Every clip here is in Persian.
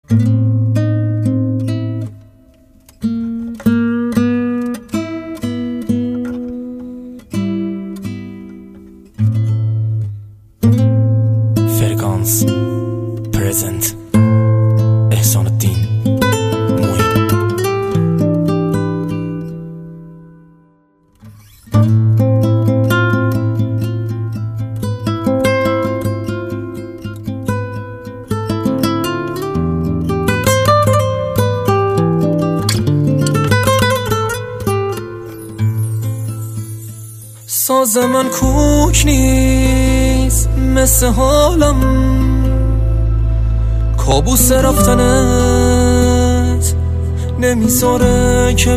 فرکانس پرزنت احسان الدین موین. ساز من کوک نیست مثل حالم، کابوس رفتنت نمیذاره که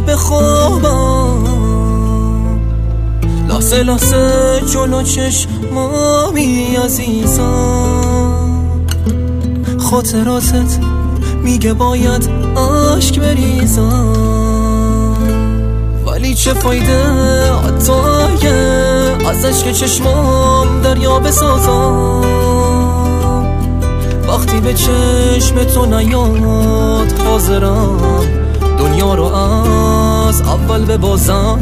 بخوابم. لحظه لحظه جلو چشمامی عزیزم، خاطراتت میگه باید عشق بریزم، ولی چه فایده حتی از عشق چشمام دریا بسازم. وقتی به چشم تو نیاد حاضرم دنیا رو از اول ببازم.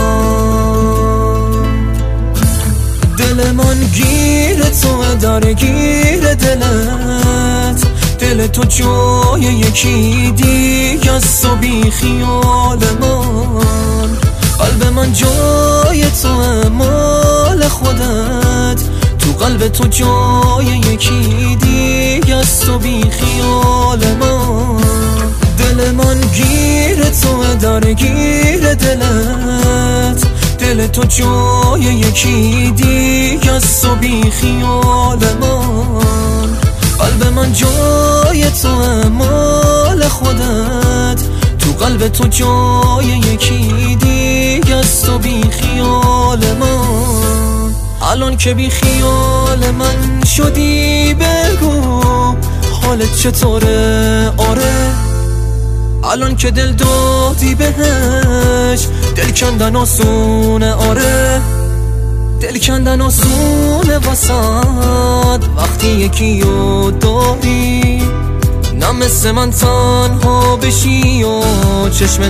دل من گیر تو درگیر دلت، دل تو جای یکی دیگه است و بی خیال من. قلب من جای تو مال خودت، تو قلب تو جای یکی دیگه است و بی خیال من. دل من گیر تو درگیر دلت، دل تو جای یکی دیگه است و بی خیال من. قلب من جای تو مال خودت، تو قلب تو جای یکی دیگه است و بی خیال من. الان که بی خیال من شدی بگو حالت چطوره؟ آره الان که دل دادی بهش دل کندن آسونه. آره دل کندن آسونه واسد وقتی یکی رو داری، نه مثل من تنها بشی و چشم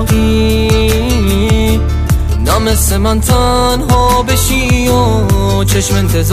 انتظاری، نه مثل من تنها بشی و چشم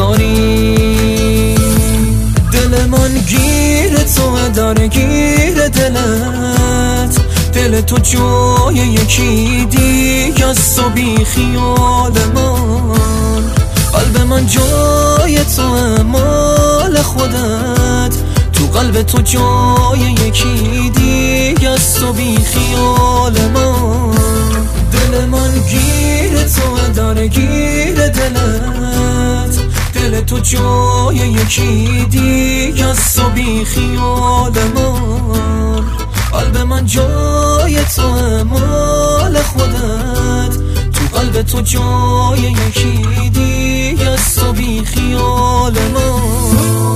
انتظاری. دل من گیر تو درگیر دلت، دل تو جای یکی دیگه است و بی خیال من. قلب من جای تو مال خودت، تو قلب تو جای یکی دیگه است و بی خیال من. دل من گیر تو درگیر دلت، دل تو جای یکی دیگه است و بی خیال من. قلب من جای تو مال خودت، تو قلب تو جای یکی دیگه است و بی خیال من.